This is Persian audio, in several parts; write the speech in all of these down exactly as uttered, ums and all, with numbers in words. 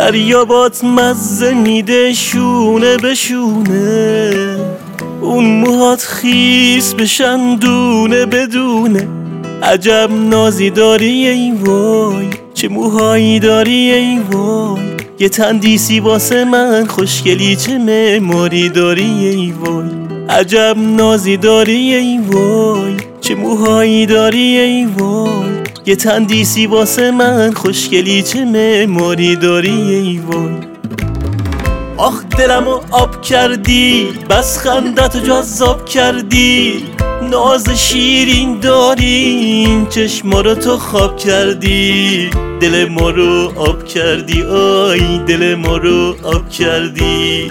دریا بات مزه میده شونه به شونه، اون موهات خیس بشن دونه بدونه. عجب نازی داری ای وای، چه موهایی داری ای وای. یه تندیسی واسه من خوشگلی، چه معماری داری ای وای. عجب نازی داری ای وای، چه موهایی داری ای وای. یه تندیسی واسه من خوشگلی، چه معماری داری ای وای. آخ دلمو آب کردی، بس خندتو جذاب کردی. ناز شیرین داری، چشما رو تو خواب کردی. دل ما رو آب کردی، آی دل ما رو آب کردی.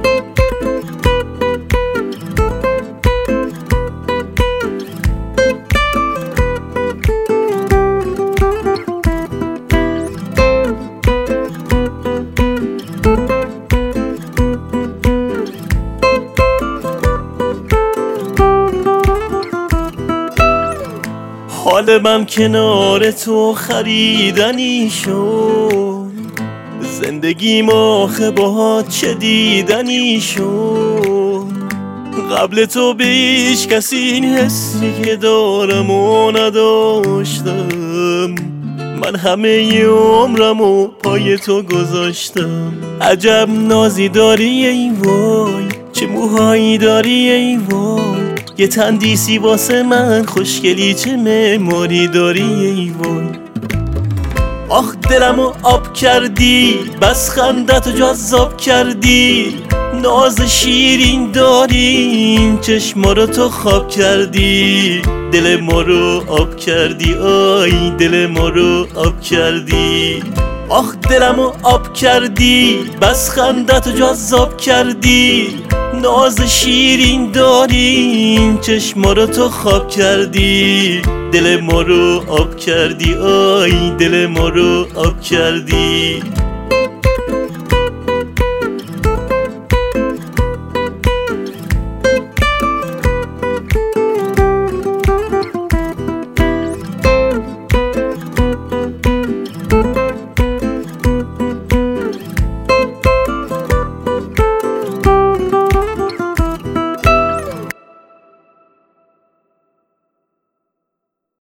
حال من کنار تو خریدنی شد، زندگیم آخه باهات چه دیدنی شد. قبل تو به هیچ کسی این حسی که دارم و نداشتم. من همه عمرم و پای تو گذاشتم. عجب نازی داری ای وای، چه موهایی داری ای وای. یه تندیسی واسه من خوشگلی، چه معماری داری ای وای. آخ دلمو آب کردی، بس خندتو جذاب کردی. ناز شیرین داری، چشما رو تو خواب کردی. دل ما رو آب کردی، آی دل ما رو آب کردی. آخ دلمو آب کردی، بس خندتو جذاب کردی. ناز شیرین داری، چشما رو تو خواب کردی. دل ما رو آب کردی، آی دل ما رو آب کردی.